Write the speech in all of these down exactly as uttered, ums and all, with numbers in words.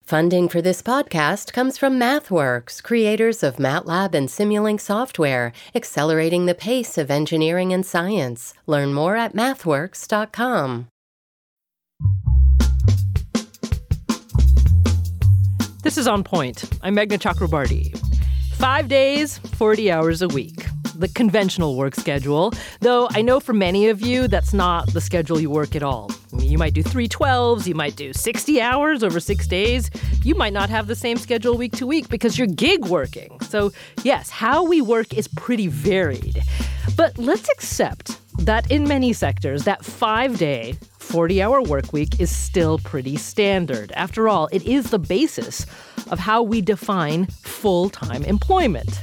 Funding for this podcast comes from MathWorks, creators of MATLAB and Simulink software, accelerating the pace of engineering and science. Learn more at mathworks dot com. This is On Point. I'm Meghna Chakrabarti. Five days, forty hours a week. The conventional work schedule, though I know for many of you that's not the schedule you work at all. I mean, you might do three twelves, you might do sixty hours over six days. You might not have the same schedule week to week because you're gig working. So yes, how we work is pretty varied. But let's accept that in many sectors, that five-day, forty-hour work week is still pretty standard. After all, it is the basis of how we define full-time employment.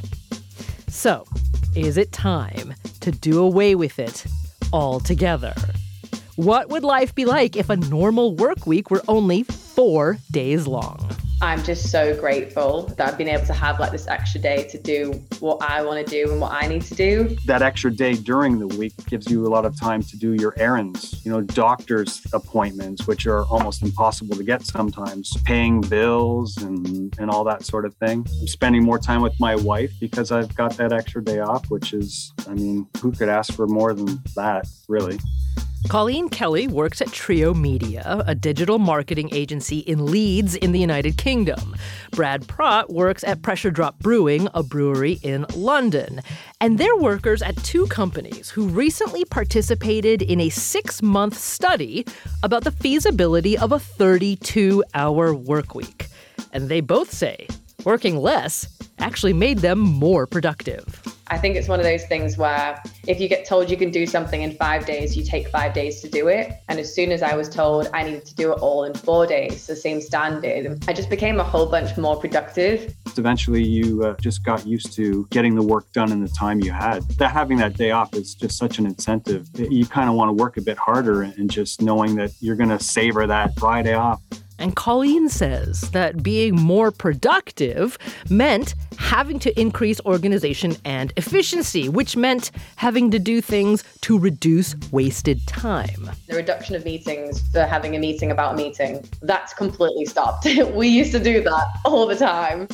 So, is it time to do away with it altogether? What would life be like if a normal work week were only four days long? I'm just so grateful that I've been able to have like this extra day to do what I want to do and what I need to do. That extra day during the week gives you a lot of time to do your errands, you know, doctor's appointments, which are almost impossible to get sometimes, paying bills and, and all that sort of thing. I'm spending more time with my wife because I've got that extra day off, which is, I mean, who could ask for more than that, really? Colleen Kelly works at Trio Media, a digital marketing agency in Leeds in the United Kingdom. Brad Pratt works at Pressure Drop Brewing, a brewery in London. And they're workers at two companies who recently participated in a six-month study about the feasibility of a thirty-two hour work week. And they both say working less actually made them more productive. I think it's one of those things where if you get told you can do something in five days, you take five days to do it. And as soon as I was told I needed to do it all in four days, the same standard, I just became a whole bunch more productive. Eventually, you uh, just got used to getting the work done in the time you had. That having that day off is just such an incentive. You kind of want to work a bit harder and just knowing that you're going to savor that Friday off. And Colleen says that being more productive meant having to increase organization and efficiency, which meant having to do things to reduce wasted time. The reduction of meetings for having a meeting about a meeting, that's completely stopped. We used to do that all the time.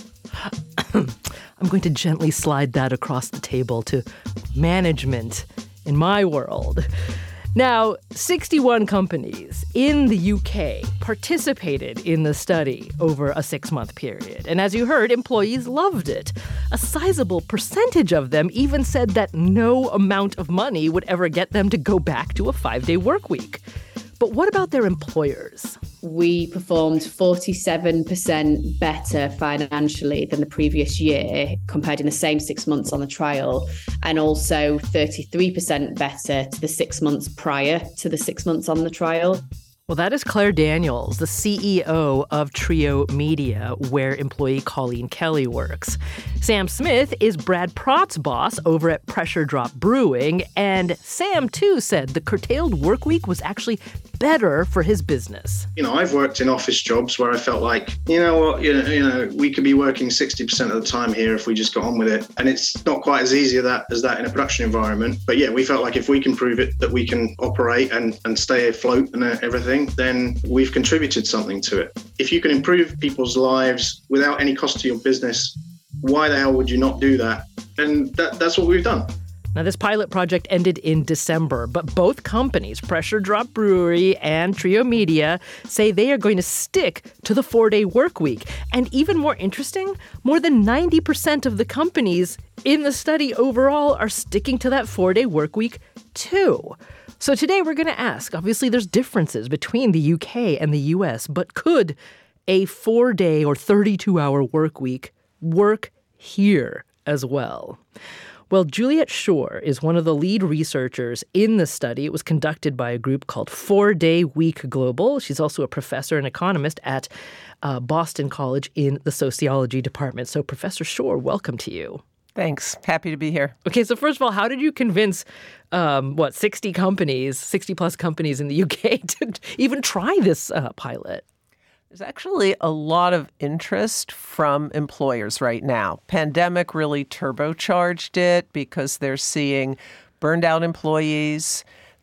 I'm going to gently slide that across the table to management in my world. Now, sixty-one companies in the U K participated in the study over a six-month period. And as you heard, employees loved it. A sizable percentage of them even said that no amount of money would ever get them to go back to a five-day work week. But what about their employers? We performed forty-seven percent better financially than the previous year compared in the same six months on the trial, and also thirty-three percent better to the six months prior to the six months on the trial. Well, that is Claire Daniels, the C E O of Trio Media, where employee Colleen Kelly works. Sam Smith is Brad Pratt's boss over at Pressure Drop Brewing, and Sam, too, said the curtailed work week was actually better for his business. You know, I've worked in office jobs where I felt like, you know what, you know, you know we could be working sixty percent of the time here if we just got on with it. And it's not quite as easy as that, as that in a production environment. But yeah, we felt like if we can prove it that we can operate and, and stay afloat and everything, then we've contributed something to it. If you can improve people's lives without any cost to your business, why the hell would you not do that? And that, that's what we've done. Now, this pilot project ended in December, but both companies, Pressure Drop Brewery and Trio Media, say they are going to stick to the four-day work week. And even more interesting, more than ninety percent of the companies in the study overall are sticking to that four-day work week, too. So today we're going to ask, obviously there's differences between the U K and the U S, but could a four-day or thirty-two hour work week work here as well? Well, Juliet Shore is one of the lead researchers in the study. It was conducted by a group called Four Day Week Global. She's also a professor and economist at uh, Boston College in the sociology department. So, Professor Shore, welcome to you. Thanks. Happy to be here. Okay, so first of all, how did you convince, um, what, sixty companies, sixty plus companies in the U K to even try this uh, pilot? There's actually a lot of interest from employers right now. Pandemic really turbocharged it because they're seeing burned out employees.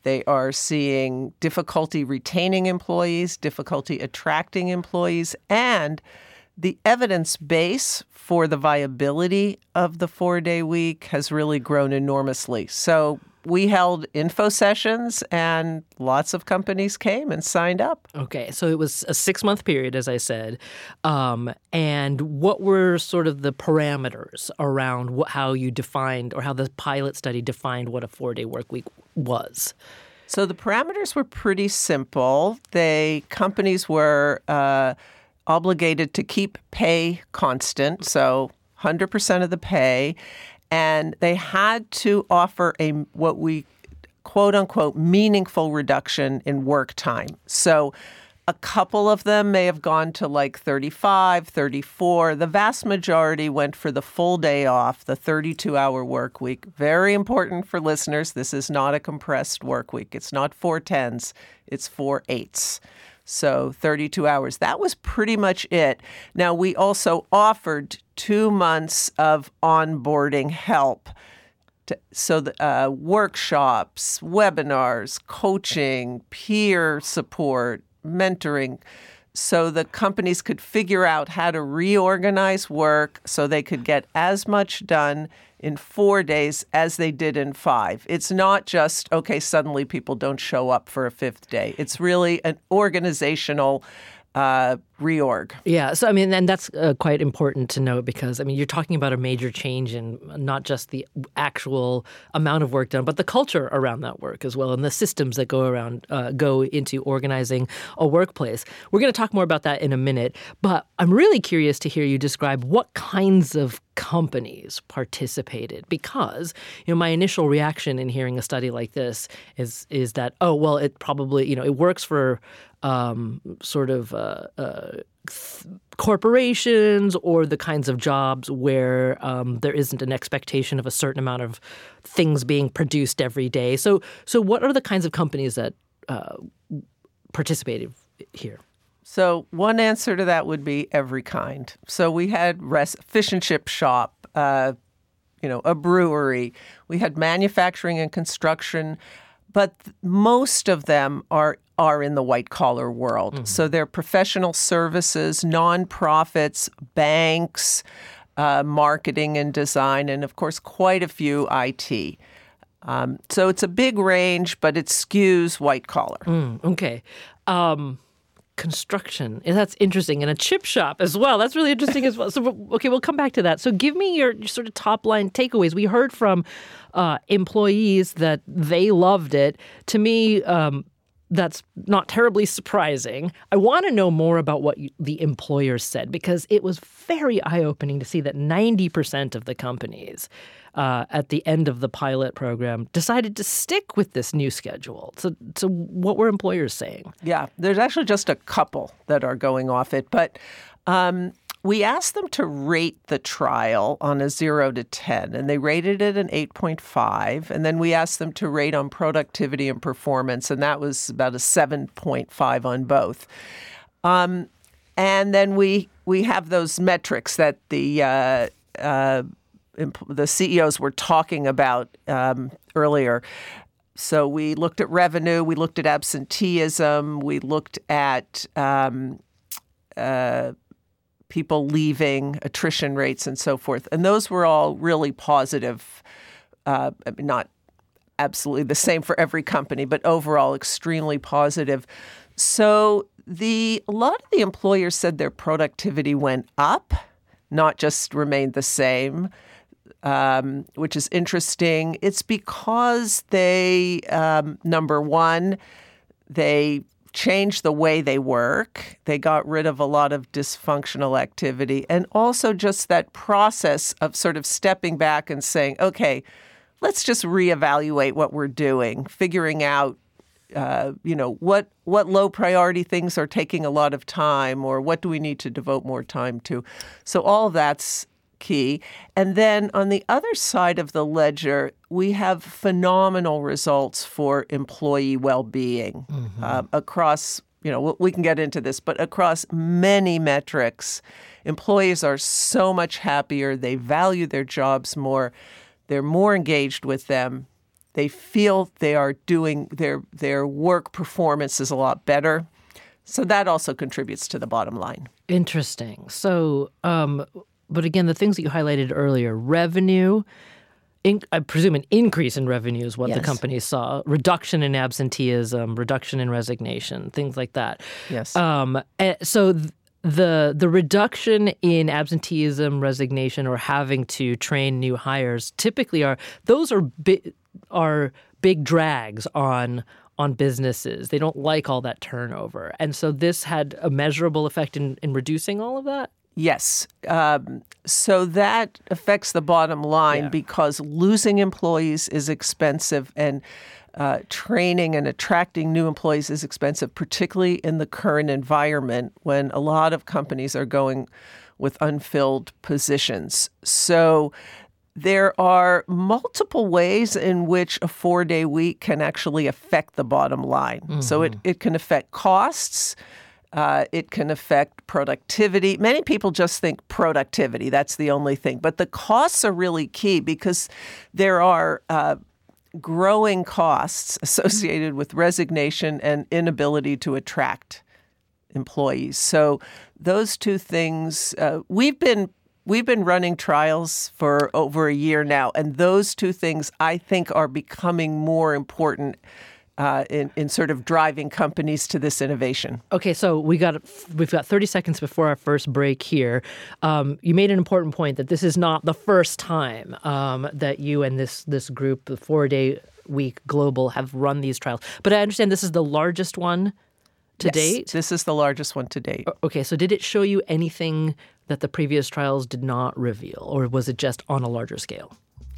They are seeing difficulty retaining employees, difficulty attracting employees, and the evidence base for the viability of the four-day week has really grown enormously. So we held info sessions and lots of companies came and signed up. Okay, so it was a six-month period, as I said. Um, and what were sort of the parameters around what, how you defined or how the pilot study defined what a four-day work week was? So the parameters were pretty simple. They companies were uh, obligated to keep pay constant, so one hundred percent of the pay. And they had to offer a what we quote unquote meaningful reduction in work time. So a couple of them may have gone to like thirty-five, thirty-four. The vast majority went for the full day off, the thirty-two hour work week. Very important for listeners. This is not a compressed work week. It's not four tens. It's four eights. So thirty-two hours. That was pretty much it. Now, we also offered two months of onboarding help. To, so the, uh, workshops, webinars, coaching, peer support, mentoring, so the companies could figure out how to reorganize work so they could get as much done in four days as they did in five. It's not just, okay, suddenly people don't show up for a fifth day. It's really an organizational uh, reorg. Yeah. So, I mean, and that's uh, quite important to note because, I mean, you're talking about a major change in not just the actual amount of work done, but the culture around that work as well and the systems that go around, uh, go into organizing a workplace. We're going to talk more about that in a minute, but I'm really curious to hear you describe what kinds of companies participated because, you know, my initial reaction in hearing a study like this is is that, oh, well, it probably, you know, it works for um, sort of uh, uh, th- corporations or the kinds of jobs where um, there isn't an expectation of a certain amount of things being produced every day. So, so what are the kinds of companies that uh, participated here? So one answer to that would be every kind. So we had res- fish and chip shop, uh, you know, a brewery. We had manufacturing and construction, but th- most of them are are in the white collar world. Mm-hmm. So they're professional services, nonprofits, banks, uh, marketing and design, and of course, quite a few I T. Um, so it's a big range, but it skews white collar. Mm, okay. Um, construction. That's interesting. And a chip shop as well. That's really interesting as well. So, okay, we'll come back to that. So give me your, your sort of top line takeaways. We heard from uh, employees that they loved it. To me, um, that's not terribly surprising. I want to know more about what you, the employers said, because it was very eye-opening to see that ninety percent of the companies uh, at the end of the pilot program decided to stick with this new schedule. So, so what were employers saying? Yeah, there's actually just a couple that are going off it. But um, we asked them to rate the trial on a zero to ten, and they rated it an eight point five. And then we asked them to rate on productivity and performance, and that was about a seven point five on both. Um, and then we we have those metrics that the uh, uh, the C E Os were talking about um, earlier. So we looked at revenue, we looked at absenteeism, we looked at um, uh, people leaving, attrition rates, and so forth. And those were all really positive, uh, I mean, not absolutely the same for every company, but overall extremely positive. So the a lot of the employers said their productivity went up, not just remained the same, um, which is interesting. It's because they, um, number one, they changed the way they work. They got rid of a lot of dysfunctional activity, and also just that process of sort of stepping back and saying, okay, let's just reevaluate what we're doing, figuring out, uh, you know, what what low priority things are taking a lot of time, or what do we need to devote more time to. So all of that's key. And then on the other side of the ledger, we have phenomenal results for employee well-being mm-hmm. uh, across, you know, we can get into this, but across many metrics. Employees are so much happier. They value their jobs more. They're more engaged with them. they feel they are doing their their work performance is a lot better. So that also contributes to the bottom line. Interesting. So, um, but again, the things that you highlighted earlier, revenue, in, I presume an increase in revenue is what Yes. the companies saw, reduction in absenteeism, reduction in resignation, things like that. Yes. Um, eh, so th- the the reduction in absenteeism, resignation, or having to train new hires typically are those are bi- are big drags on on businesses. They don't like all that turnover, and so this had a measurable effect in, in reducing all of that. Yes. Um, so that affects the bottom line Yeah. because losing employees is expensive and uh, training and attracting new employees is expensive, particularly in the current environment when a lot of companies are going with unfilled positions. So there are multiple ways in which a four-day week can actually affect the bottom line. Mm-hmm. So it, it can affect costs. Uh, it can affect productivity. Many people just think productivity. That's the only thing. But the costs are really key because there are uh, growing costs associated with resignation and inability to attract employees. So those two things, uh, we've been we've been running trials for over a year now, and those two things I think are becoming more important Uh, in, in sort of driving companies to this innovation. Okay, so we got we've got thirty seconds before our first break here. Um, you made an important point that this is not the first time um, that you and this this group, the Four Day Week Global, have run these trials. But I understand this is the largest one to yes, date. This is the largest one to date. Okay, so did it show you anything that the previous trials did not reveal, or was it just on a larger scale?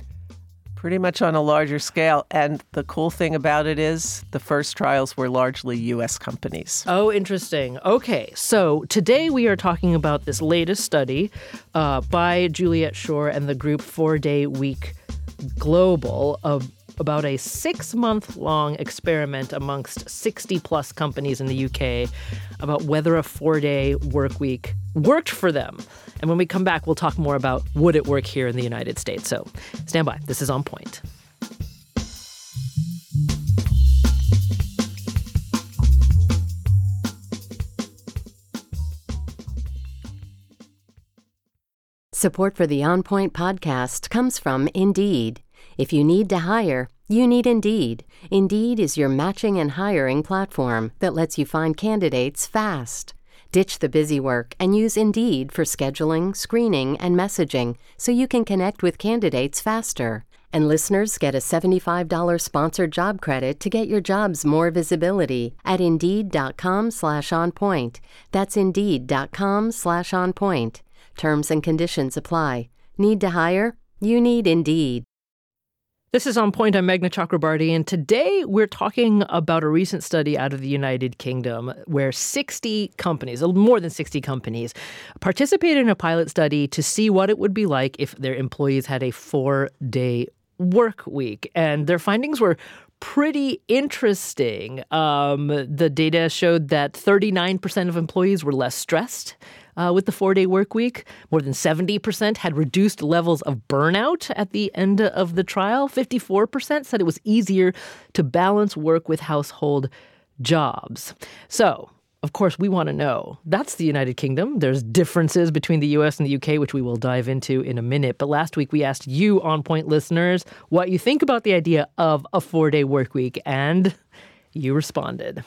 Pretty much on a larger scale. And the cool thing about it is the first trials were largely U S companies. Oh, interesting. Okay, so today we are talking about this latest study uh, by Juliet Schor and the group Four Day Week Global of about a six-month-long experiment amongst sixty-plus companies in the U K about whether a four-day work week worked for them. And when we come back, we'll talk more about would it work here in the United States. So stand by. This is On Point. Support for the On Point podcast comes from Indeed. If you need to hire, you need Indeed. Indeed is your matching and hiring platform that lets you find candidates fast. Ditch the busy work and use Indeed for scheduling, screening, and messaging so you can connect with candidates faster. And listeners get a seventy-five dollars sponsored job credit to get your jobs more visibility at Indeed.com slash on point. That's Indeed.com slash on point. Terms and conditions apply. Need to hire? You need Indeed. This is On Point. I'm Meghna Chakrabarty, and today we're talking about a recent study out of the United Kingdom where sixty companies, more than sixty companies, participated in a pilot study to see what it would be like if their employees had a four-day work week. And their findings were pretty interesting. Um, the data showed that thirty-nine percent of employees were less stressed Uh, with the four-day work week. More than seventy percent had reduced levels of burnout at the end of the trial. fifty-four percent said it was easier to balance work with household jobs. So, of course, we want to know. That's the United Kingdom. There's differences between the U S and the U K, which we will dive into in a minute. But last week, we asked you, On Point listeners, what you think about the idea of a four-day work week, and you responded.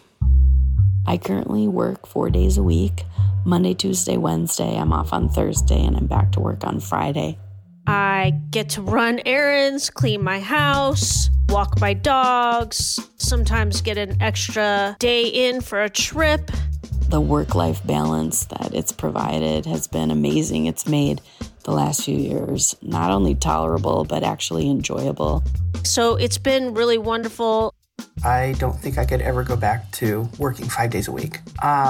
I currently work four days a week. Monday, Tuesday, Wednesday. I'm off on Thursday, and I'm back to work on Friday. I get to run errands, clean my house, walk my dogs, sometimes get an extra day in for a trip. The work-life balance that it's provided has been amazing. It's made the last few years not only tolerable, but actually enjoyable. So it's been really wonderful. I don't think I could ever go back to working five days a week.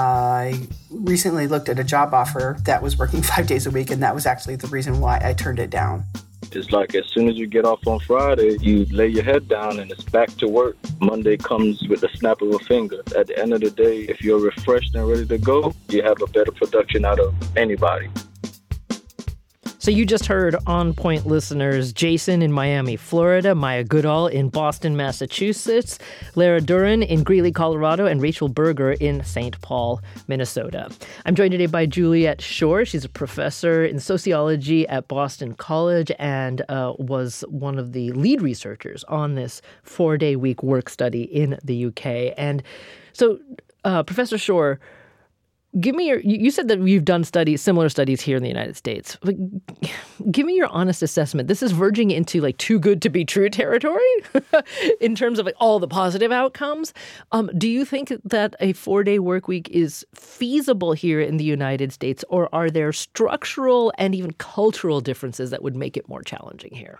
I recently looked at a job offer that was working five days a week, and that was actually the reason why I turned it down. It's like as soon as you get off on Friday, you lay your head down and it's back to work. Monday comes with the snap of a finger. At the end of the day, if you're refreshed and ready to go, you have a better production out of anybody. So you just heard On Point listeners Jason in Miami, Florida, Maya Goodall in Boston, Massachusetts, Lara Duran in Greeley, Colorado, and Rachel Berger in Saint Paul, Minnesota. I'm joined today by Juliet Schor. She's a professor in sociology at Boston College and uh, was one of the lead researchers on this four-day week work study in the U K. And so, uh, Professor Schor, give me your, you said that you've done studies, similar studies here in the United States. Like, give me your honest assessment. This is verging into like too good to be true territory in terms of like all the positive outcomes. Um, do you think that a four-day work week is feasible here in the United States, or are there structural and even cultural differences that would make it more challenging here?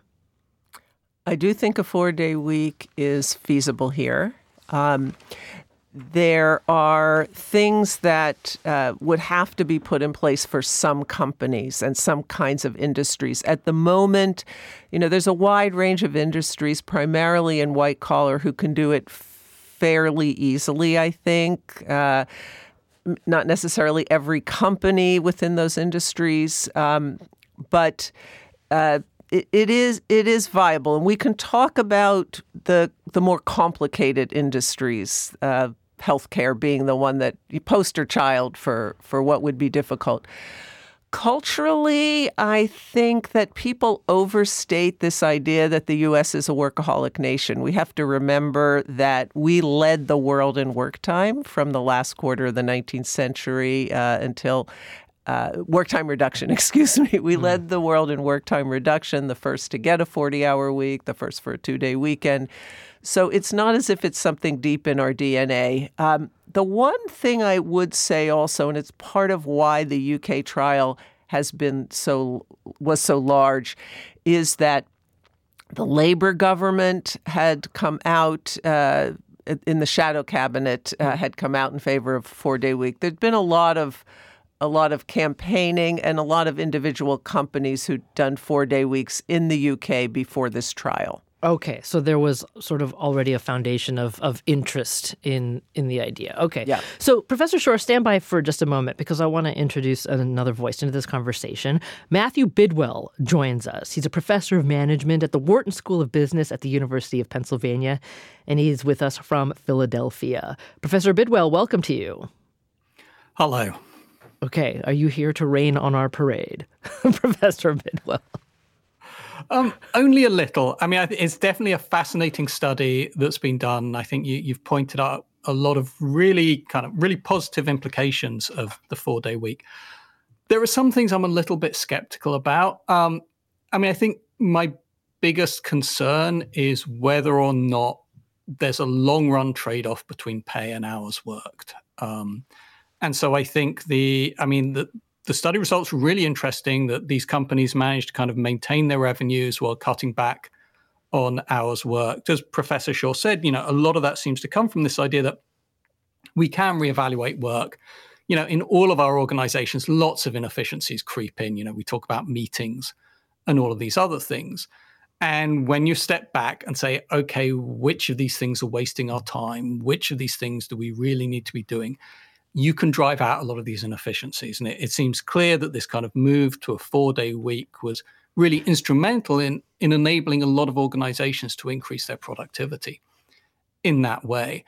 I do think a four-day week is feasible here. Um, There are things that uh, would have to be put in place for some companies and some kinds of industries. At the moment, you know, there's a wide range of industries, primarily in white collar, who can do it fairly easily, I think. Uh, not necessarily every company within those industries, um, but uh, it, it is it is viable. And we can talk about the the more complicated industries, uh, healthcare being the one that you poster child for, for what would be difficult. Culturally, I think that people overstate this idea that the U S is a workaholic nation. We have to remember that we led the world in work time from the last quarter of the nineteenth century uh, until uh, work time reduction, excuse me. We mm. led the world in work time reduction, the first to get a forty-hour week, the first for a two-day weekend. So it's not as if it's something deep in our D N A. Um, the one thing I would say also, and it's part of why the U K trial has been so was so large, is that the Labour government had come out uh, in the shadow cabinet uh, had come out in favor of four-day week. There'd been a lot of a lot of campaigning and a lot of individual companies who'd done four-day weeks in the U K before this trial. Okay, so there was sort of already a foundation of, of interest in, in the idea. Okay. Yeah. So, Professor Schor, stand by for just a moment because I want to introduce another voice into this conversation. Matthew Bidwell joins us. He's a professor of management at the Wharton School of Business at the University of Pennsylvania, and he's with us from Philadelphia. Professor Bidwell, welcome to you. Hello. Okay, are you here to rain on our parade, Professor Bidwell? Um, only a little. I mean, I th- it's definitely a fascinating study that's been done. I think you, you've pointed out a lot of really kind of really positive implications of the four-day week. There are some things I'm a little bit skeptical about. Um, I mean, I think my biggest concern is whether or not there's a long-run trade-off between pay and hours worked. Um, and so I think the, I mean, the The study results were really interesting that these companies managed to kind of maintain their revenues while cutting back on hours worked. As Professor Schor said, you know, a lot of that seems to come from this idea that we can reevaluate work. You know, in all of our organizations, lots of inefficiencies creep in. You know, we talk about meetings and all of these other things. And when you step back and say, okay, which of these things are wasting our time? Which of these things do we really need to be doing? You can drive out a lot of these inefficiencies. And it, it seems clear that this kind of move to a four-day week was really instrumental in, in enabling a lot of organizations to increase their productivity in that way.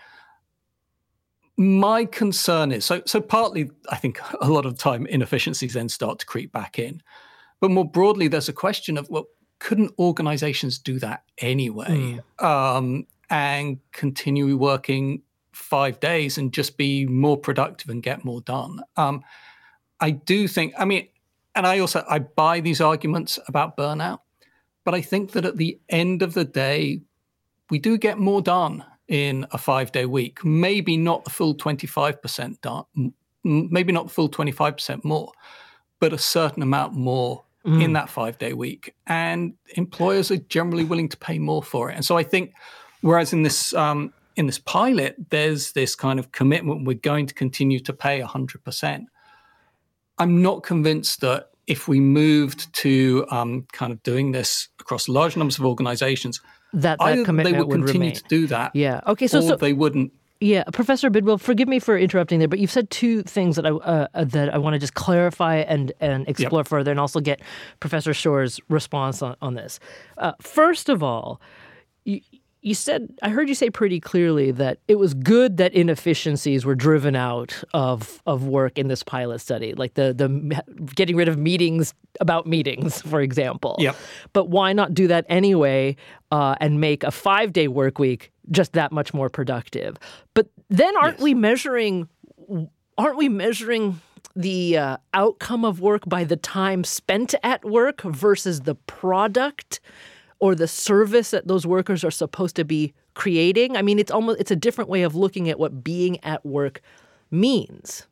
My concern is, so, so partly, I think a lot of the time inefficiencies then start to creep back in. But more broadly, there's a question of, well, couldn't organizations do that anyway mm. um, and continue working five days and just be more productive and get more done? Um, I do think, I mean, and I also, I buy these arguments about burnout, but I think that at the end of the day, we do get more done in a five-day week. Maybe not the full twenty-five percent done, maybe not the full twenty-five percent more, but a certain amount more mm. in that five-day week. And employers are generally willing to pay more for it. And so I think, whereas in this, um, in this pilot, there's this kind of commitment, we're going to continue to pay one hundred percent. I'm not convinced that if we moved to um, kind of doing this across large numbers of organizations, that, that either commitment they would would continue remain. to do that, yeah. Okay. So, or so they wouldn't. Yeah, Professor Bidwell, forgive me for interrupting there, but you've said two things that I uh, that I want to just clarify and, and explore yep. further, and also get Professor Shore's response on, on this. Uh, first of all, you, you said, I heard you say pretty clearly that it was good that inefficiencies were driven out of of work in this pilot study, like the the getting rid of meetings about meetings, for example. Yep. But why not do that anyway uh, and make a five-day work week just that much more productive? But then aren't yes. we measuring aren't we measuring the uh, outcome of work by the time spent at work versus the product or the service that those workers are supposed to be creating? I mean, it's almost it's a different way of looking at what being at work means.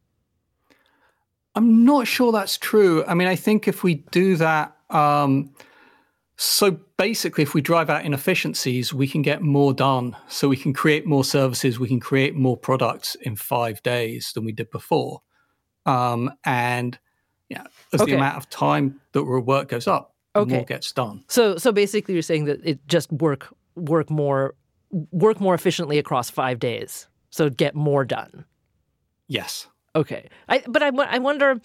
I'm not sure that's true. I mean, I think if we do that, um, so basically, if we drive out inefficiencies, we can get more done. So we can create more services, we can create more products in five days than we did before. Um, and yeah, as okay. the amount of time that our work goes up, okay. more gets done. So, so basically, you're saying that it just work work more work more efficiently across five days, so get more done. Yes. Okay. I, but I, I wonder.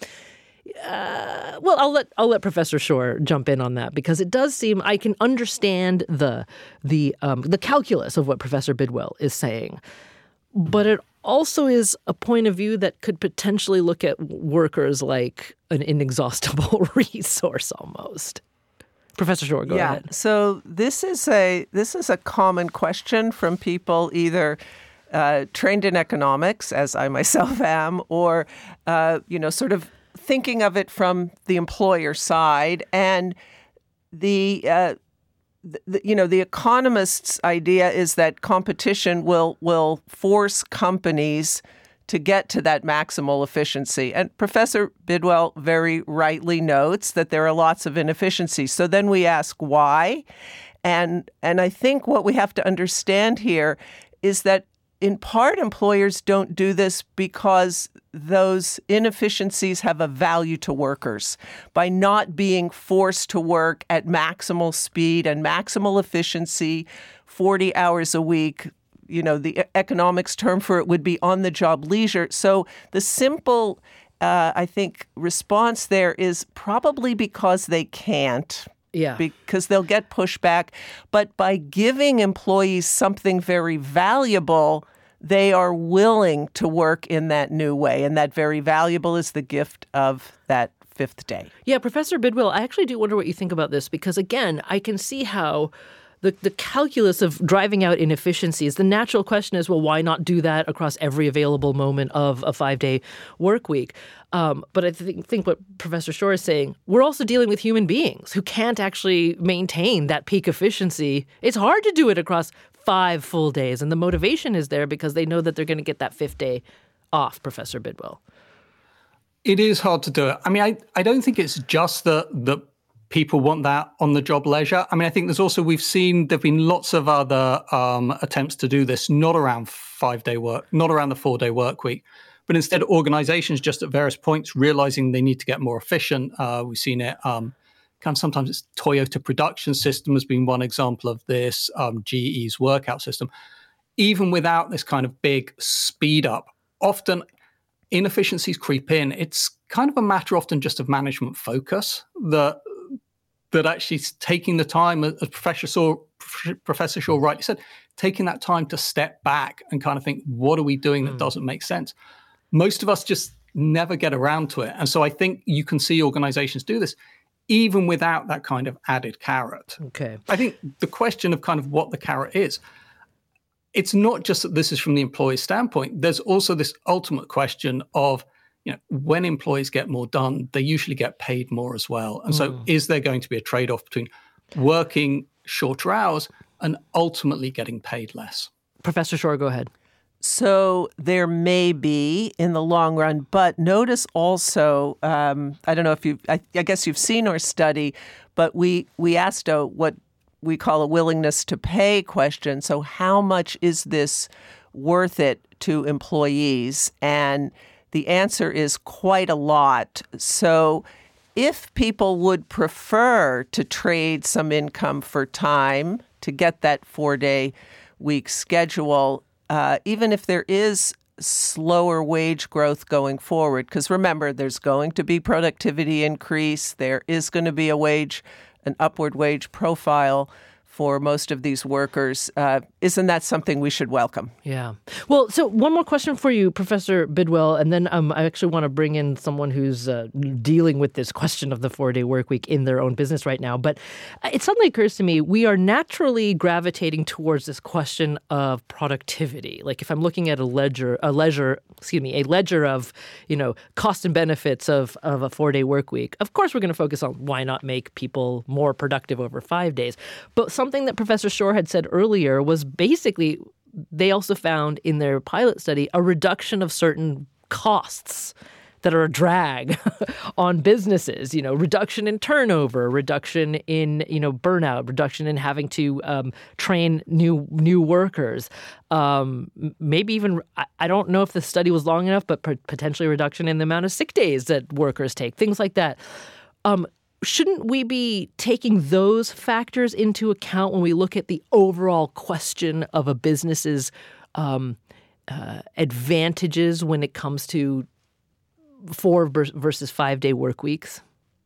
Uh, well, I'll let I'll let Professor Shore jump in on that, because it does seem I can understand the the um, the calculus of what Professor Bidwell is saying, but it also is a point of view that could potentially look at workers like an inexhaustible resource almost. Professor Shore, go yeah. ahead. So this is a this is a common question from people either uh, trained in economics, as I myself am, or uh, you know, sort of thinking of it from the employer side. And the, uh, the you know, the economist's idea is that competition will will force companies to get to that maximal efficiency. And Professor Bidwell very rightly notes that there are lots of inefficiencies. So then we ask why. And and I think what we have to understand here is that in part, employers don't do this because those inefficiencies have a value to workers. By not being forced to work at maximal speed and maximal efficiency, forty hours a week, you know, the economics term for it would be on-the-job leisure. So the simple, uh, I think, response there is probably because they can't. Yeah. Because they'll get pushback. But by giving employees something very valuable, they are willing to work in that new way. And that very valuable is the gift of that fifth day. Yeah, Professor Bidwell, I actually do wonder what you think about this, because, again, I can see how the, the calculus of driving out inefficiencies, the natural question is, well, why not do that across every available moment of a five-day work week? Um, but I th- think what Professor Shore is saying, we're also dealing with human beings who can't actually maintain that peak efficiency. It's hard to do it across five full days, and the motivation is there because they know that they're going to get that fifth day off, Professor Bidwell. It is hard to do it. I mean, I, I don't think it's just that that people want that on-the-job leisure. I mean, I think there's also, we've seen there have been lots of other um, attempts to do this, not around five-day work, not around the four-day work week, but instead organizations just at various points realizing they need to get more efficient. Uh, we've seen it um, kind of sometimes it's Toyota Production System has been one example of this, um, G E's workout system. Even without this kind of big speed up, often inefficiencies creep in. It's kind of a matter often just of management focus that that actually taking the time, as Professor Shaw, Professor Shaw rightly said, taking that time to step back and kind of think, what are we doing that mm. doesn't make sense? Most of us just never get around to it. And so I think you can see organizations do this even without that kind of added carrot. Okay. I think the question of kind of what the carrot is, it's not just that this is from the employee's standpoint. There's also this ultimate question of, you know, when employees get more done, they usually get paid more as well. And so mm. is there going to be a trade-off between working shorter hours and ultimately getting paid less? Professor Shore, go ahead. So there may be in the long run, but notice also, um, I don't know if you, I, I guess you've seen our study, but we, we asked a, what we call a willingness to pay question. So how much is this worth it to employees? And the answer is quite a lot. So if people would prefer to trade some income for time to get that four-day week schedule, uh, even if there is slower wage growth going forward, because remember, there's going to be productivity increase, there is going to be a wage, an upward wage profile for most of these workers. Uh, isn't that something we should welcome? Yeah. Well, so one more question for you, Professor Bidwell, and then um, I actually want to bring in someone who's uh, dealing with this question of the four-day work week in their own business right now. But it suddenly occurs to me, we are naturally gravitating towards this question of productivity. Like if I'm looking at a ledger, a ledger, excuse me, a ledger of, you know, cost and benefits of, of a four-day work week, of course we're going to focus on why not make people more productive over five days. But something that Professor Shore had said earlier was basically they also found in their pilot study a reduction of certain costs that are a drag on businesses, you know, reduction in turnover, reduction in, you know, burnout, reduction in having to um, train new new workers. Um, maybe even, I don't know if the study was long enough, but potentially a reduction in the amount of sick days that workers take, things like that. Um, Shouldn't we be taking those factors into account when we look at the overall question of a business's um, uh, advantages when it comes to four versus five-day work weeks?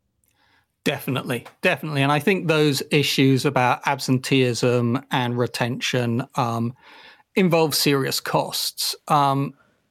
Definitely, definitely. And I think those issues about absenteeism and retention um, involve serious costs. Um,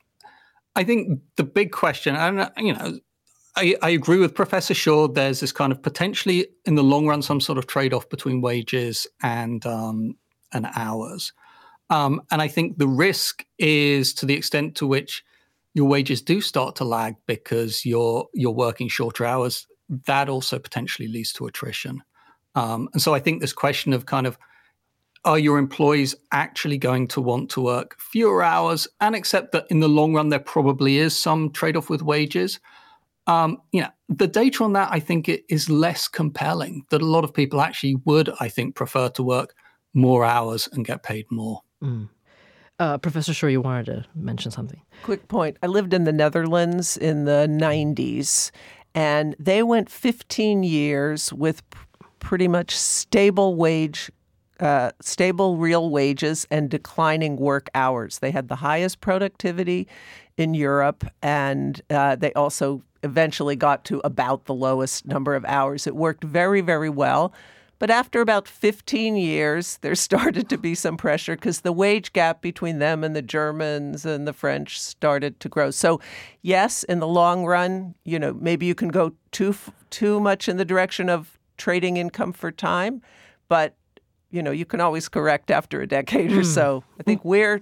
I think the big question, and you know, I, I agree with Professor Shore. There's this kind of potentially, in the long run, some sort of trade-off between wages and um, and hours. Um, and I think the risk is to the extent to which your wages do start to lag because you're you're working shorter hours. That also potentially leads to attrition. Um, and so I think this question of kind of, are your employees actually going to want to work fewer hours and accept that in the long run there probably is some trade-off with wages? Um, you know, the data on that, I think, it is less compelling, that a lot of people actually would, I think, prefer to work more hours and get paid more. Mm. Uh, Professor Shore, you wanted to mention something. Quick point. I lived in the Netherlands in the nineties, and they went fifteen years with p- pretty much stable wage, uh, stable real wages and declining work hours. They had the highest productivity in Europe, and uh, they also eventually got to about the lowest number of hours. It worked very, very well. But after about fifteen years, there started to be some pressure because the wage gap between them and the Germans and the French started to grow. So yes, in the long run, you know, maybe you can go too too much in the direction of trading income for time, but, you know, you can always correct after a decade mm. or so. I think we're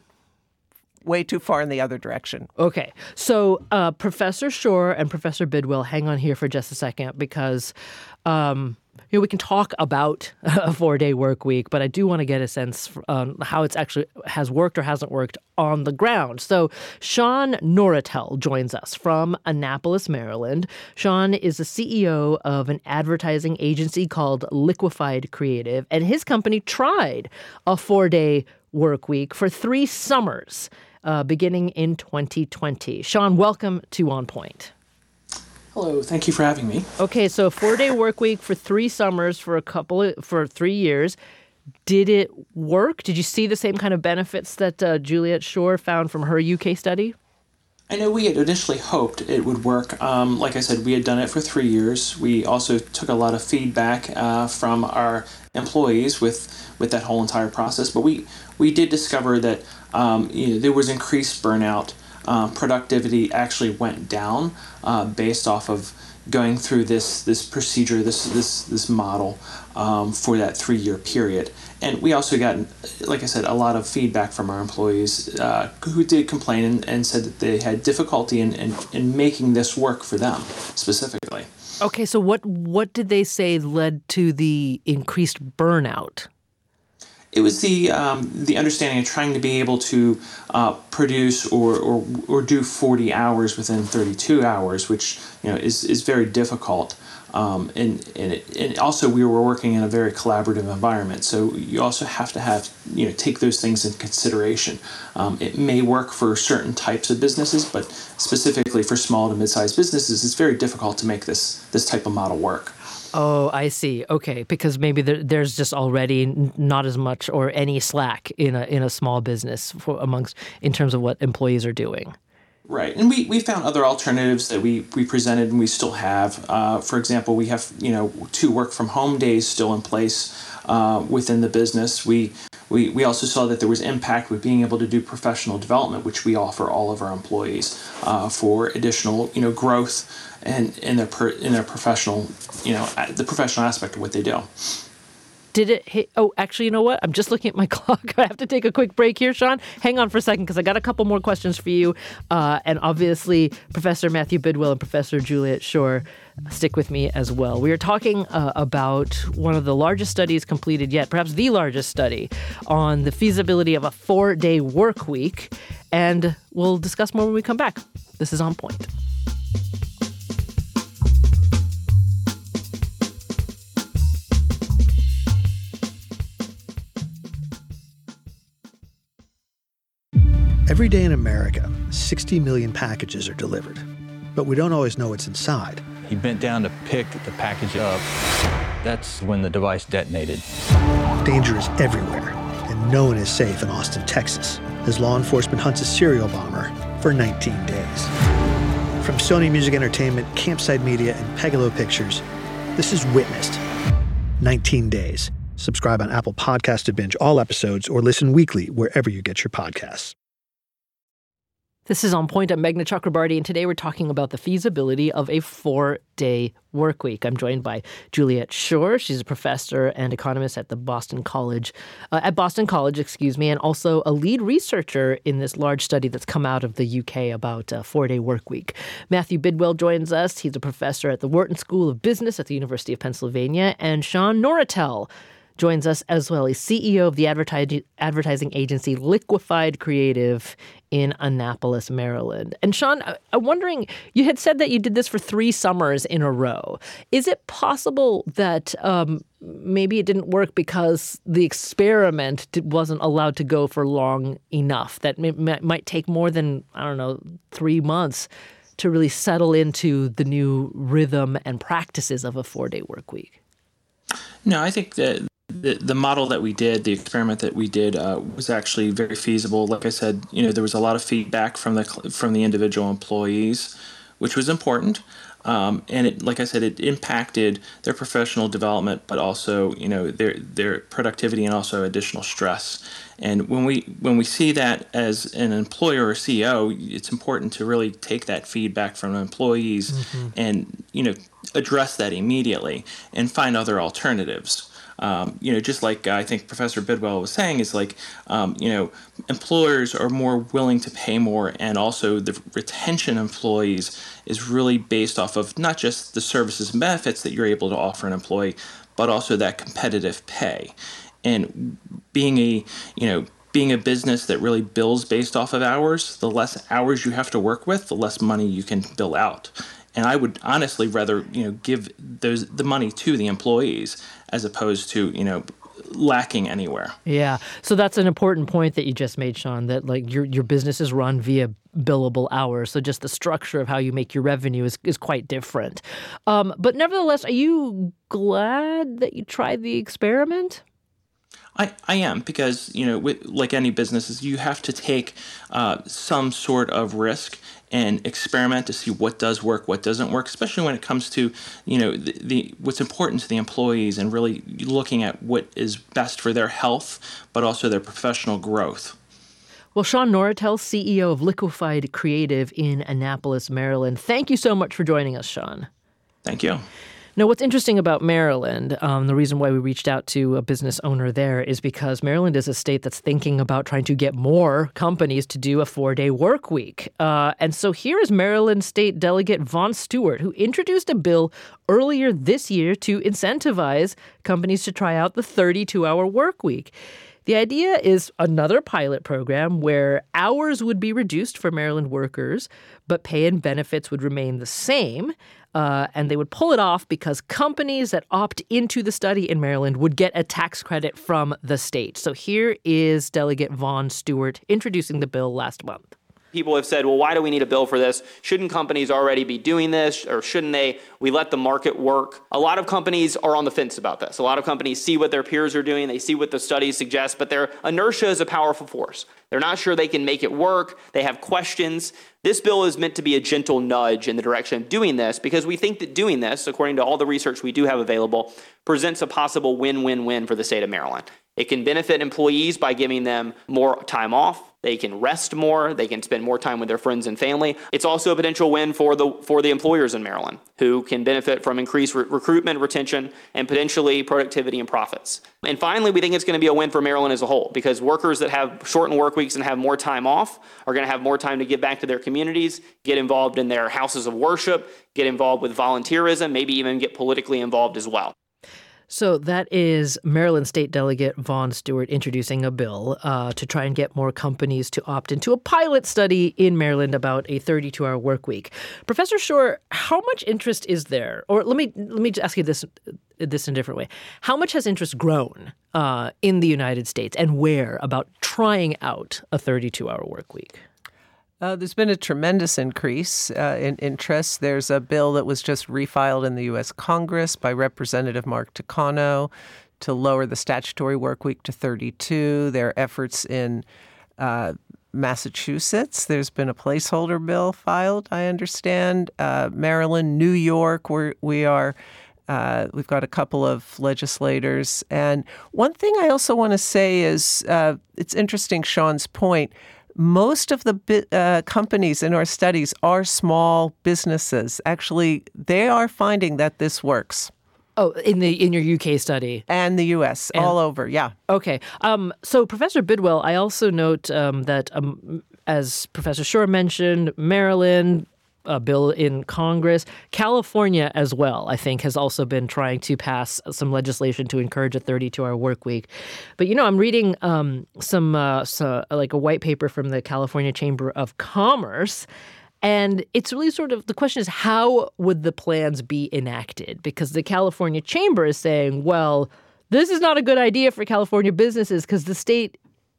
way too far in the other direction. Okay. So uh, Professor Shore and Professor Bidwell, hang on here for just a second because um, you know, we can talk about a four-day work week, but I do want to get a sense on how it's actually has worked or hasn't worked on the ground. So Sean Norritel joins us from Annapolis, Maryland. Sean is the C E O of an advertising agency called Liquefied Creative, and his company tried a four-day work week for three summers, uh, beginning in twenty twenty. Sean, welcome to On Point. Hello, thank you for having me. Okay, so four-day work week for three summers for a couple of, for three years. Did it work? Did you see the same kind of benefits that uh, Juliet Shore found from her U K study? I know we had initially hoped it would work. Um, like I said, we had done it for three years. We also took a lot of feedback uh, from our employees with, with that whole entire process. But we, we did discover that um, you know, there was increased burnout. Um, productivity actually went down uh, based off of going through this this procedure, this this this model um, for that three-year period. And we also got, like I said, a lot of feedback from our employees uh, who did complain and, and said that they had difficulty in, in, in making this work for them specifically. Okay, so what what did they say led to the increased burnout? It was the um, the understanding of trying to be able to uh, produce or, or or do forty hours within thirty-two hours, which you know is, is very difficult. Um, and and, it, and also we were working in a very collaborative environment, so you also have to have you know take those things into consideration. Um, it may work for certain types of businesses, but specifically for small to mid-sized businesses, it's very difficult to make this this type of model work. Oh, I see. Okay, because maybe there, there's just already n- not as much or any slack in a in a small business for amongst in terms of what employees are doing. Right, and we, we found other alternatives that we, we presented and we still have. Uh, for example, we have you know two work from home days still in place uh, within the business. We we we also saw that there was impact with being able to do professional development, which we offer all of our employees uh, for additional you know growth and in their per, in their professional you know the professional aspect of what they do. Did it hit? Oh, actually, you know what? I'm just looking at my clock. I have to take a quick break here, Sean. Hang on for a second because I got a couple more questions for you. Uh, and obviously, Professor Matthew Bidwell and Professor Juliet Schor stick with me as well. We are talking uh, about one of the largest studies completed yet, perhaps the largest study on the feasibility of a four-day work week. And we'll discuss more when we come back. This is On Point. Every day in America, sixty million packages are delivered, but we don't always know what's inside. He bent down to pick the package up. That's when the device detonated. Danger is everywhere, and no one is safe in Austin, Texas, as law enforcement hunts a serial bomber for nineteen days. From Sony Music Entertainment, Campside Media, and Pegalo Pictures, this is Witnessed. nineteen days. Subscribe on Apple Podcasts to binge all episodes or listen weekly wherever you get your podcasts. This is On Point. I'm Meghna Chakrabarty, and today we're talking about the feasibility of a four-day work week. I'm joined by Juliet Schor. She's a professor and economist at the Boston College, uh, at Boston College, excuse me, and also a lead researcher in this large study that's come out of the U K about a four-day work week. Matthew Bidwell joins us. He's a professor at the Wharton School of Business at the University of Pennsylvania, and Sean Norritel joins us as well. He's C E O of the advertising advertising agency Liquefied Creative in Annapolis, Maryland. And Sean, I'm wondering, you had said that you did this for three summers in a row. Is it possible that um, maybe it didn't work because the experiment wasn't allowed to go for long enough, that it might take more than, I don't know, three months to really settle into the new rhythm and practices of a four-day work week? No, I think that The the model that we did, the experiment that we did, uh, was actually very feasible. Like I said, you know, there was a lot of feedback from the from the individual employees, which was important. Um, and it, like I said, it impacted their professional development, but also, you know, their their productivity and also additional stress. And when we when we see that as an employer or C E O, it's important to really take that feedback from employees mm-hmm. and, you know, address that immediately and find other alternatives. Um, you know, just like uh, I think Professor Bidwell was saying, is like, um, you know, employers are more willing to pay more, and also the retention of employees is really based off of not just the services and benefits that you're able to offer an employee, but also that competitive pay. And being a, you know, being a business that really bills based off of hours, the less hours you have to work with, the less money you can bill out. And I would honestly rather, you know, give those the money to the employees as opposed to, you know, lacking anywhere. Yeah. So that's an important point that you just made, Sean, that like your your business is run via billable hours. So just the structure of how you make your revenue is, is quite different. Um, but nevertheless, are you glad that you tried the experiment? I, I am, because, you know, with, like any businesses, you have to take uh, some sort of risk and experiment to see what does work, what doesn't work, especially when it comes to, you know, the, the what's important to the employees and really looking at what is best for their health, but also their professional growth. Well, Sean Norritel, C E O of Liquefied Creative in Annapolis, Maryland. Thank you so much for joining us, Sean. Thank you. Now, what's interesting about Maryland, um, the reason why we reached out to a business owner there is because Maryland is a state that's thinking about trying to get more companies to do a four-day work week. Uh, and so here is Maryland State Delegate Vaughn Stewart, who introduced a bill earlier this year to incentivize companies to try out the thirty-two hour work week. The idea is another pilot program where hours would be reduced for Maryland workers, but pay and benefits would remain the same. Uh, and they would pull it off because companies that opt into the study in Maryland would get a tax credit from the state. So here is Delegate Vaughn Stewart introducing the bill last month. People have said, well, why do we need a bill for this? Shouldn't companies already be doing this, or shouldn't they? We let the market work. A lot of companies are on the fence about this. A lot of companies see what their peers are doing. They see what the studies suggest, but their inertia is a powerful force. They're not sure they can make it work. They have questions. This bill is meant to be a gentle nudge in the direction of doing this, because we think that doing this, according to all the research we do have available, presents a possible win-win-win for the state of Maryland. It can benefit employees by giving them more time off. They can rest more. They can spend more time with their friends and family. It's also a potential win for the for the employers in Maryland, who can benefit from increased re- recruitment, retention, and potentially productivity and profits. And finally, we think it's going to be a win for Maryland as a whole, because workers that have shortened work weeks and have more time off are going to have more time to give back to their communities, get involved in their houses of worship, get involved with volunteerism, maybe even get politically involved as well. So that is Maryland State Delegate Vaughn Stewart introducing a bill uh, to try and get more companies to opt into a pilot study in Maryland about a thirty-two hour work week. Professor Shore, how much interest is there? Or let me let me just ask you this this in a different way. How much has interest grown uh, in the United States, and where, about trying out a thirty-two hour work week? Uh, there's been a tremendous increase uh, in interest. There's a bill that was just refiled in the U S Congress by Representative Mark Takano to lower the statutory work week to thirty-two. There are efforts in uh, Massachusetts. There's been a placeholder bill filed, I understand. Uh, Maryland, New York, where we are. Uh, we've got a couple of legislators. And one thing I also want to say is uh, it's interesting, Sean's point. Most of the bi- uh, companies in our studies are small businesses. Actually, they are finding that this works. Oh, in the in your U K study. And the U S, and, all over, yeah. Okay. Um, so, Professor Bidwell, I also note um, that, um, as Professor Shore mentioned, Maryland, a bill in Congress. California as well, I think, has also been trying to pass some legislation to encourage a thirty-two hour work week. But, you know, I'm reading um, some, uh, so, like a white paper from the California Chamber of Commerce. And it's really sort of, the question is, how would the plans be enacted? Because the California Chamber is saying, well, this is not a good idea for California businesses, because the state,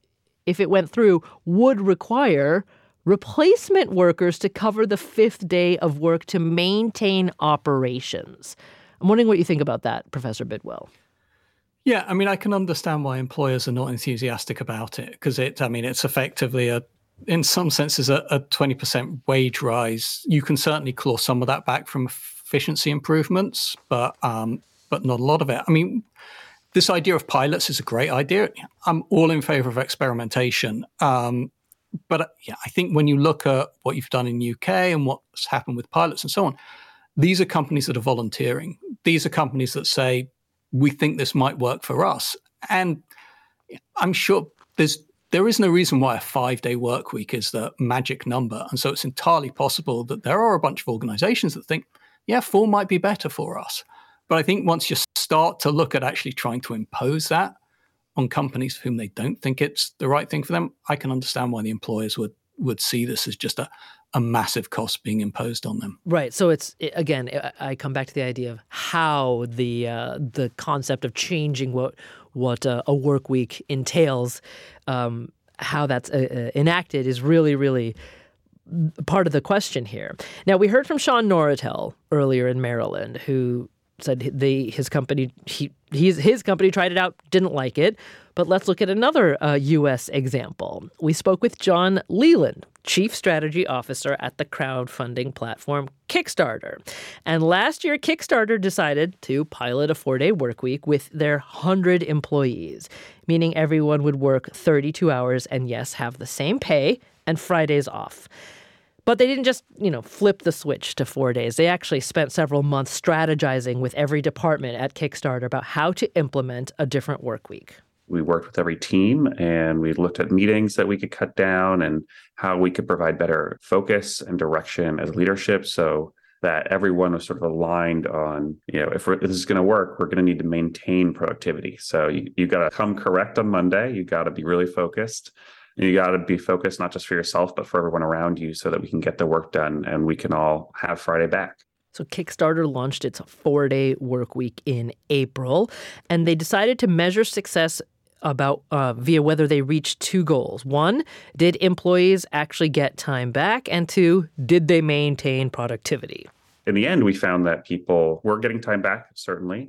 if it went through, would require replacement workers to cover the fifth day of work to maintain operations. I'm wondering what you think about that, Professor Bidwell. Yeah, I mean, I can understand why employers are not enthusiastic about it, because it, I mean, it's effectively a, in some senses, a, a twenty percent wage rise. You can certainly claw some of that back from efficiency improvements, but um, but not a lot of it. I mean, this idea of pilots is a great idea. I'm all in favor of experimentation. Um, But yeah, I think when you look at what you've done in the U K and what's happened with pilots and so on, these are companies that are volunteering. These are companies that say, we think this might work for us. And I'm sure there's there is no reason why a five-day work week is the magic number. And so it's entirely possible that there are a bunch of organizations that think, yeah, four might be better for us. But I think once you start to look at actually trying to impose that on companies for whom they don't think it's the right thing for them, I can understand why the employers would would see this as just a, a massive cost being imposed on them. Right. So it's, again, I come back to the idea of how the uh, the concept of changing what what uh, a work week entails, um, how that's uh, enacted is really, really part of the question here. Now, we heard from Sean Norritel earlier in Maryland, who said they, his company, he, he's, his company tried it out, didn't like it. But let's look at another uh, U S example. We spoke with John Leland, Chief Strategy Officer at the crowdfunding platform Kickstarter. And last year, Kickstarter decided to pilot a four-day work week with their one hundred employees, meaning everyone would work thirty-two hours and, yes, have the same pay and Fridays off. But they didn't just, you know, flip the switch to four days. They actually spent several months strategizing with every department at Kickstarter about how to implement a different work week. We worked with every team and we looked at meetings that we could cut down and how we could provide better focus and direction as leadership so that everyone was sort of aligned on, you know, if, if this is going to work, we're going to need to maintain productivity. So you, you got to come correct on Monday. You got to be really focused. You got to be focused not just for yourself, but for everyone around you so that we can get the work done and we can all have Friday back. So Kickstarter launched its four-day work week in April, and they decided to measure success about uh, via whether they reached two goals. One, did employees actually get time back? And two, did they maintain productivity? In the end, we found that people were getting time back, certainly,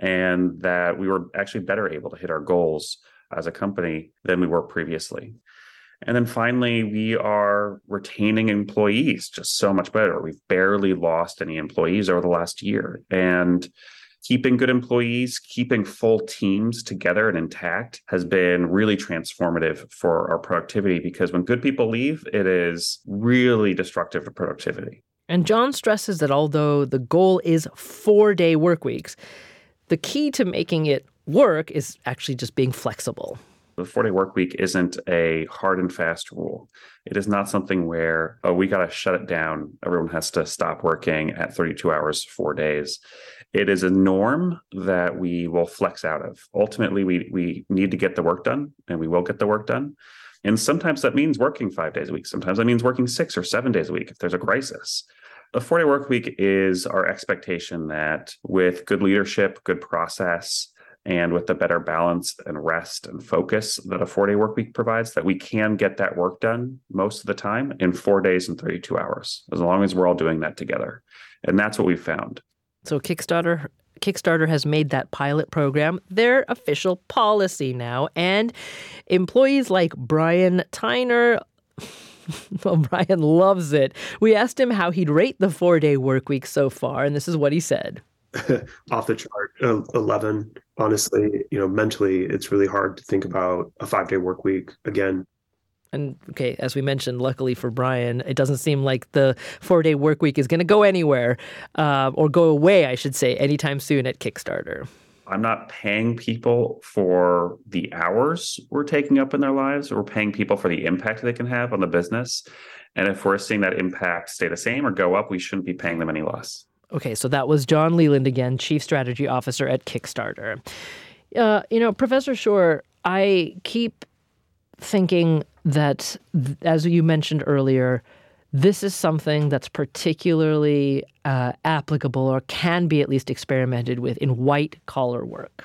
and that we were actually better able to hit our goals as a company than we were previously. And then finally, we are retaining employees just so much better. We've barely lost any employees over the last year. And keeping good employees, keeping full teams together and intact has been really transformative for our productivity, because when good people leave, it is really destructive to productivity. And John stresses that although the goal is four-day work weeks, the key to making it work is actually just being flexible. The four-day work week isn't a hard and fast rule. It is not something where, oh, we got to shut it down. Everyone has to stop working at thirty-two hours, four days. It is a norm that we will flex out of. Ultimately, we we need to get the work done, and we will get the work done. And sometimes that means working five days a week. Sometimes that means working six or seven days a week if there's a crisis. A four-day work week is our expectation that with good leadership, good process, and with the better balance and rest and focus that a four-day work week provides, that we can get that work done most of the time in four days and thirty-two hours, as long as we're all doing that together. And that's what we found. So Kickstarter Kickstarter has made that pilot program their official policy now. And employees like Brian Tyner, well, Brian loves it. We asked him how he'd rate the four-day work week so far, and this is what he said. Off the chart, uh, eleven. Honestly, you know, mentally, it's really hard to think about a five-day work week again. And okay, as we mentioned, luckily for Brian, it doesn't seem like the four-day work week is going to go anywhere uh, or go away, I should say, anytime soon at Kickstarter. I'm not paying people for the hours we're taking up in their lives. We're paying people for the impact they can have on the business. And if we're seeing that impact stay the same or go up, we shouldn't be paying them any less. Okay, so that was John Leland again, Chief Strategy Officer at Kickstarter. Uh, you know, Professor Shore, I keep thinking that, as you mentioned earlier, this is something that's particularly uh, applicable or can be at least experimented with in white-collar work.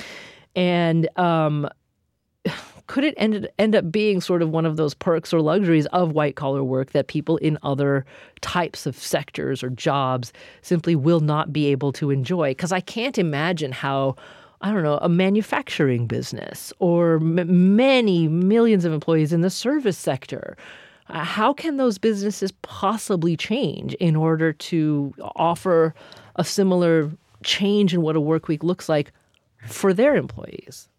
And um, could it end, end up being sort of one of those perks or luxuries of white-collar work that people in other types of sectors or jobs simply will not be able to enjoy? Because I can't imagine how, I don't know, a manufacturing business or m- many millions of employees in the service sector, uh, how can those businesses possibly change in order to offer a similar change in what a work week looks like for their employees?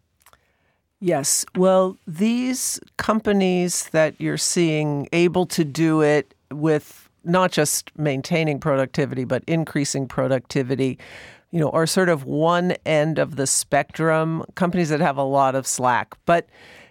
Yes. Well, these companies that you're seeing able to do it with not just maintaining productivity, but increasing productivity, you know, are sort of one end of the spectrum, companies that have a lot of slack. But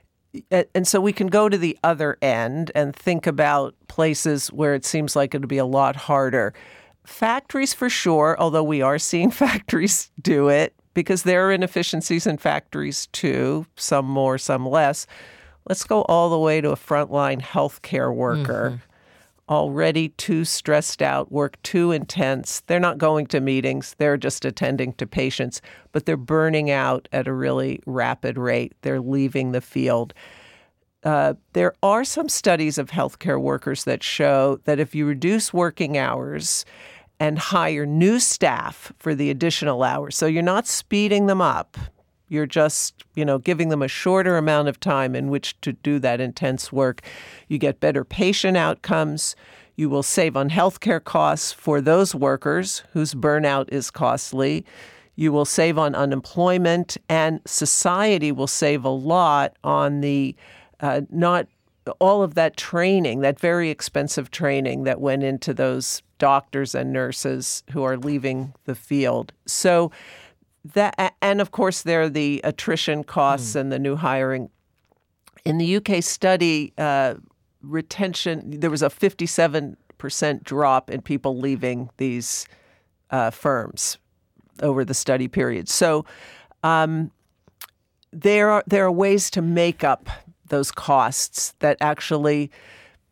and so we can go to the other end and think about places where it seems like it'll be a lot harder. Factories for sure, although we are seeing factories do it, because there are inefficiencies in factories too, some more, some less. Let's go all the way to a frontline healthcare worker, mm-hmm. already too stressed out, work too intense. They're not going to meetings. They're just attending to patients, but they're burning out at a really rapid rate. They're leaving the field. Uh, there are some studies of healthcare workers that show that if you reduce working hours and hire new staff for the additional hours. So you're not speeding them up. You're just, you know, giving them a shorter amount of time in which to do that intense work. You get better patient outcomes. You will save on healthcare costs for those workers whose burnout is costly. You will save on unemployment, and society will save a lot on the uh, not all of that training, that very expensive training that went into those doctors and nurses who are leaving the field. So that, and of course, there are the attrition costs mm. and the new hiring. In the U K study, uh, retention, there was a fifty-seven percent drop in people leaving these uh, firms over the study period. So um, there are there are ways to make up those costs that actually,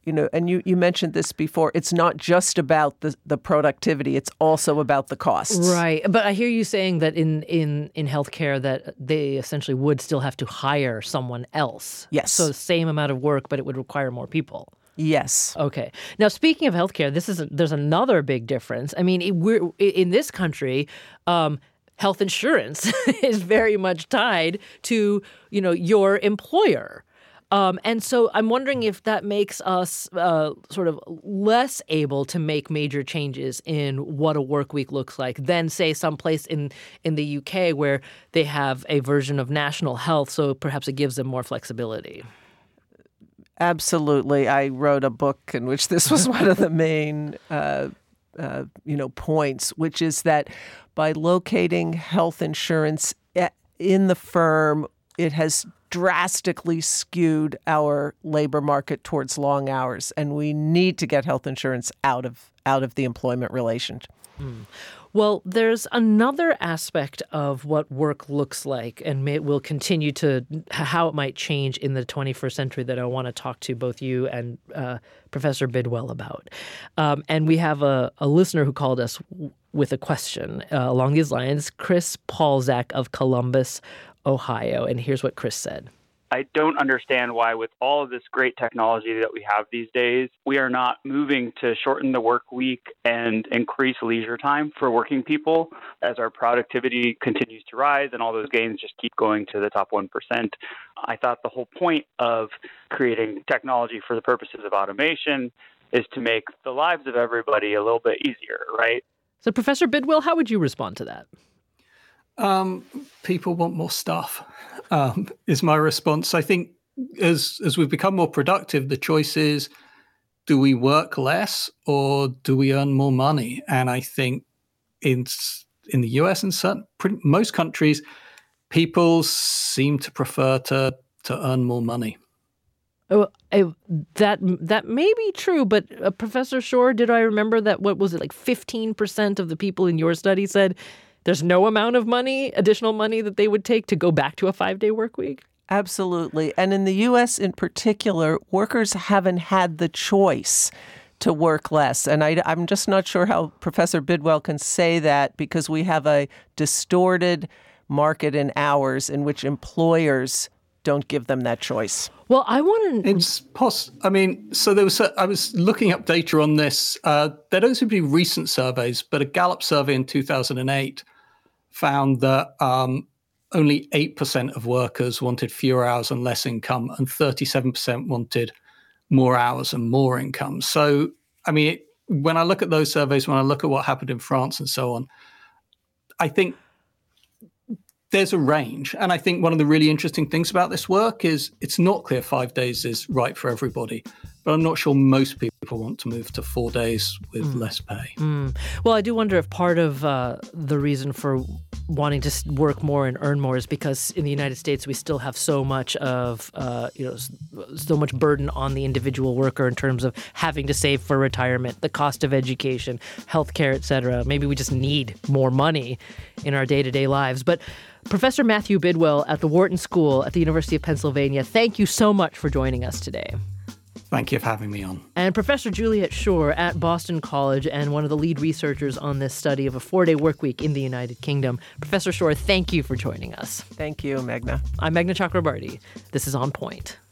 you know, and you, you mentioned this before, it's not just about the, the productivity, it's also about the costs. Right. But I hear you saying that in, in, in healthcare that they essentially would still have to hire someone else. Yes. So the same amount of work, but it would require more people. Yes. Okay. Now, speaking of healthcare, this is there's another big difference. I mean, it, we're in this country, um, health insurance is very much tied to, you know, your employer. Um, and so I'm wondering if that makes us uh, sort of less able to make major changes in what a work week looks like than, say, someplace in, in the U K where they have a version of national health, so perhaps it gives them more flexibility. Absolutely. I wrote a book in which this was one of the main uh, uh, you know, points, which is that by locating health insurance in the firm, it has drastically skewed our labor market towards long hours, and we need to get health insurance out of out of the employment relation. Hmm. Well, there's another aspect of what work looks like and may, will continue to how it might change in the twenty-first century that I want to talk to both you and uh, Professor Bidwell about. Um, and we have a, a listener who called us w- with a question uh, along these lines, Chris Paulzak of Columbus, Ohio. And here's what Chris said. I don't understand why, with all of this great technology that we have these days, we are not moving to shorten the work week and increase leisure time for working people as our productivity continues to rise and all those gains just keep going to the top one percent. I thought the whole point of creating technology for the purposes of automation is to make the lives of everybody a little bit easier, right? So, Professor Bidwell, how would you respond to that? Um, people want more stuff, um, is my response. I think as as we've become more productive, the choice is, do we work less or do we earn more money? And I think in in the U S and certain, pretty, most countries, people seem to prefer to to earn more money. Oh, I, that that may be true, but uh, Professor Shore, did I remember that, what was it, like fifteen percent of the people in your study said there's no amount of money, additional money that they would take to go back to a five-day work week? Absolutely. And in the U S in particular, workers haven't had the choice to work less. And I, I'm just not sure how Professor Bidwell can say that, because we have a distorted market in hours in which employers don't give them that choice. Well, I want to... It's poss- I mean, so there was... A, I was looking up data on this. Uh, there don't seem to be recent surveys, but a Gallup survey in two thousand eight found that um, only eight percent of workers wanted fewer hours and less income, and thirty-seven percent wanted more hours and more income. So, I mean, it, when I look at those surveys, when I look at what happened in France and so on, I think there's a range. And I think one of the really interesting things about this work is it's not clear five days is right for everybody. But I'm not sure most people want to move to four days with mm. less pay. Mm. Well, I do wonder if part of uh, the reason for wanting to work more and earn more is because in the United States we still have so much of, uh, you know, so much burden on the individual worker in terms of having to save for retirement, the cost of education, healthcare, et cetera. Maybe we just need more money in our day-to-day lives. But Professor Matthew Bidwell at the Wharton School at the University of Pennsylvania, thank you so much for joining us today. Thank you for having me on. And Professor Juliet Schor at Boston College and one of the lead researchers on this study of a four-day work week in the United Kingdom. Professor Schor, thank you for joining us. Thank you, Meghna. I'm Meghna Chakrabarty. This is On Point.